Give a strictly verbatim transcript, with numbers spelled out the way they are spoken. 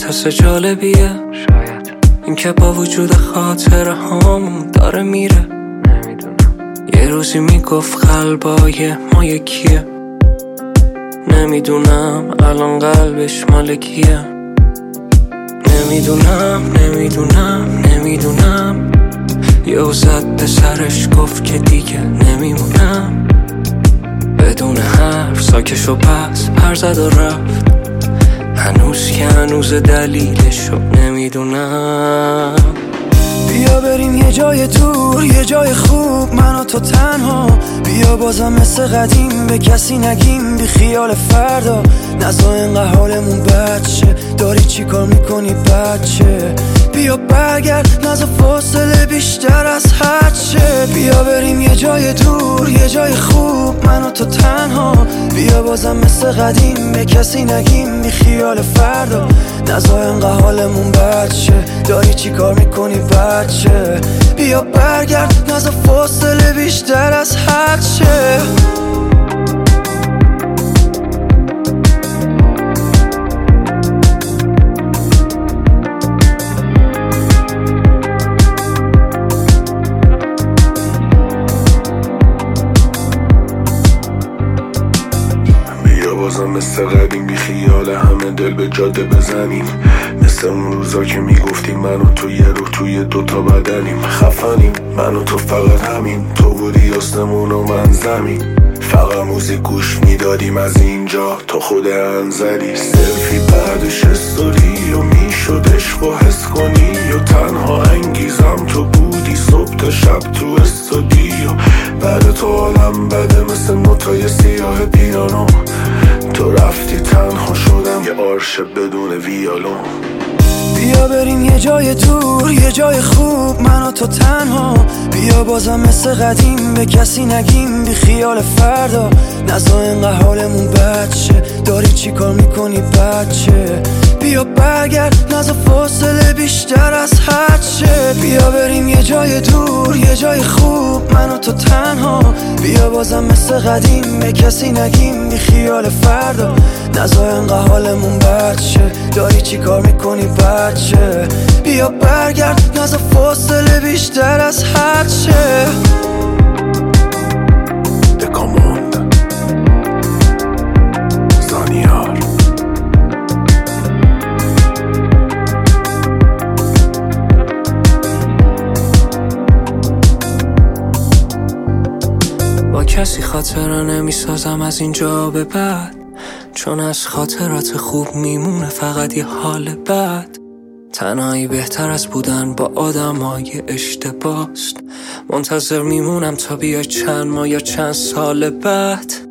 حس جالبیه شاید این که با وجود خاطره هامون داره میره. نمیدونم یه روزی میگفت قلبای ما یکیه. نمیدونم الان قلبش مال کیه. نمیدونم نمیدونم نمیدونم یه زد به سرش گفت که دیگه نمیمونم. بدون حرف ساکش و پس پر زد و رفت. هنوز که هنوز دلیلشو نمیدونم. بیا بریم یه جای دور، یه جای خوب، من و تو تنها. بیا بازم مثل قدیم به کسی نگیم، بی خیال فردا. نزا اینقدر حالمون بچه، داری چی کار میکنی بچه؟ بیا برگرد، نزا فاصله بیشتر از حدشه. بیا بریم یه جای دور، یه جای خوب، من و تو تنها. بیا بازم مثل قدیم به کسی نگیم، بی خیال فردا. نزا اینقدر حالمون بچه، داری چی کار میکنی بچه؟ بیا برگرد، نزا فاصله بیشتر از حدشه. بازم مثل قدیم بی خیال همه دل به جاده بزنیم. مثل اون روزا که میگفتیم من و تو یه روح توی دوتا بدنیم. خفنیم من و تو فقط همین، تو بودی آسمون و من زمین. فقط موزیک گوش میدادیم از اینجا تا خود انزلی. سلفی بعدش استوری و میشد عشق و حس کنی و تنها انگیزم تو بودی صبح تا شب تو استودیو. بعد تو عالم بده مثل نوتای سیاه پیانو. تو رفتی تنها شدم یه آرش بدون ویالون. بیا بریم یه جای دور، یه جای خوب، من و تو تنها. بیا بازم مثل قدیم به کسی نگیم، بی خیال فردا. نزا اینقدر حالمون بچه، داری چی کار میکنی بچه؟ بیا برگرد، نزا فاصله بیشتر از حدشه. بیا بریم یه جای دور، یه جای خوب، من و تو تنها. بیا بازم مثل قدیم به کسی نگیم، بی خیال فردا. نزا اینقدر حالمون بچه، داری چی کار میکنی بچه؟ بیا برگرد، نزا فاصله بیشتر از حدشه. دکاموند زانیار با کسی خاطره نمیسازم از اینجا به بعد، چون از خاطرات خوب میمونه فقط یه حال بد. تنهایی بهتر از بودن با آدمای اشتباست. منتظر میمونم تا بیای چند ماه یا چند سال بعد.